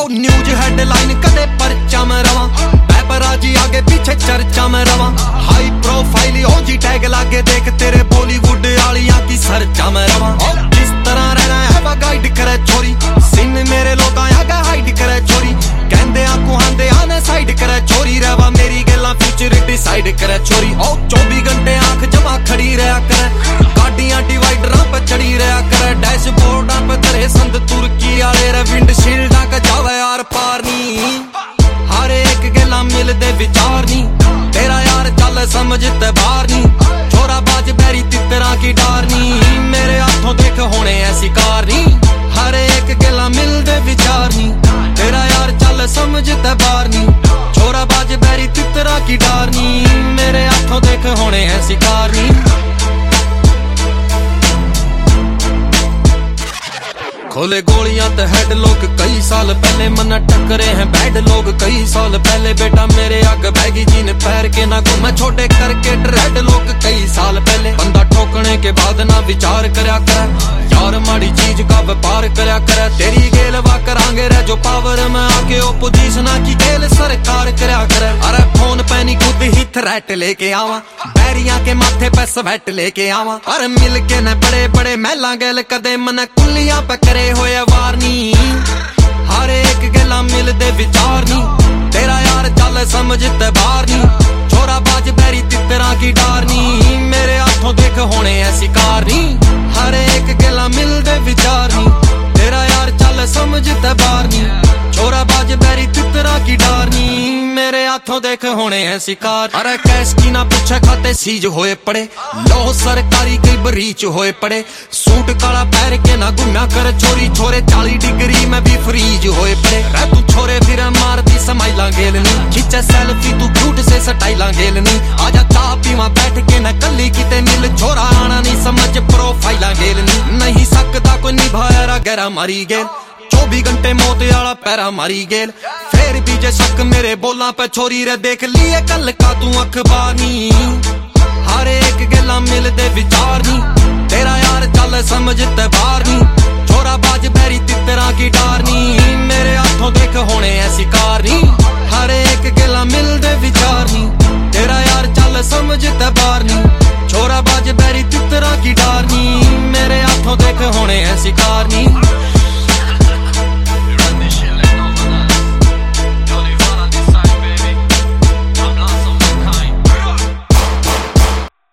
News headline कदे परचा में रवा, पैपराजी आगे पीछे चर्चा में रवा, हाई प्रोफाइल हो जी टैग लागे देख तेरे बॉलीवुड आलियां की सरचा में रवा। किस तरह रहना है वा गाइड करे छोरी, सिन मेरे लोग आगा हाइड करे छोरी, कहंदे आंखों हांदे आने साइड करे छोरी, रहवा मेरी गल्ला फ्यूचर डिसाइड करे छोरी। 24 घंटे आंख जमा खड़ी रहा करे, गाड़ियां डिवाइडरां पे चढ़ी रहा करे, डैशबोर्डां पे तेरे संद तुर्की आले रे, विंडशील्डां का जावे यार पार नी, हर एक गल्ला मिलदे विचार नी, तेरा यार चल समझते बाहर नी, छोरा बाज बैरी तितरा की डार नी, मेरे हाथों देख होने ऐसी कार नी, हर एक गल्ला मिलदे विचार नी, तेरा यार चल समझते बाहर नी, छोरा बाज बैरी तितरा की डार नी, मेरे हाथों देख होने ऐसी कार नी। खोले गोलियां ते हेड लोग कई साल पहले, मना टकरे हैं बैड लोग कई साल पहले, बेटा मेरे आग बैगी जी ने पैर के ना घूमे छोटे करके रेड लोग कई साल पहले, बंदा ठोकने के बाद ना विचार करया करे, यार माड़ी चीज का व्यापार करया करे, तेरी गेलवा करांगे रे जो पावर में आके ओपोजिशन की गेल सरकार करया करे, अरे फोन पे नहीं खुद ही थ्रेट लेके आवा, बैरियां के माथे पे स्वेट लेके आवा, अरे मिल के न बड़े बड़े महला गेल कदे मन कुलियां पे करे होए वार नी, हर एक गल्ला मिलदे विचार नी, तेरा यार चल समझते बाहर नी, छोरा बाज बैरी तितरा की डार नी, मेरे हाथों देख होने ऐसी कार नी, हर एक गल्ला मिलदे विचार नी, तेरा यार चल समझते बाहर नी, छोरा बाज बैरी तितरा की डार नी, मेरे हाथों देख होने ऐसी कार। अरे कैश की ना पूछे खाते सीज होए पड़े, लो सरकारी कई बरीच होए पड़े, सूट काला पैर के ना घुम्या कर छोरी, छोरे 40 डिग्री में भी फ्रीज होए पड़े, रह तू छोरे फिर मारती समाइला गेलनी, खींचे सेल्फी तू क्यूट से स्टाइला गेलनी, आजा चाह पीवा बैठ के न कली किते मिल, छोरा आना नहीं समझ प्रोफाइला गेलनी, नहीं सकता कोई निभाया गहरा मारी गेल, 24 घंटे मौत आला पैरा मारी गेल, फिर भी जे शक मेरे बोला पे छोरी रे देख लिए कल का तू अखबार नी, हर एक गल्ला मिलदे विचार नी, तेरा यार चल समझते बाहर नी, छोरा बाज बैरी तितरा की डार नी।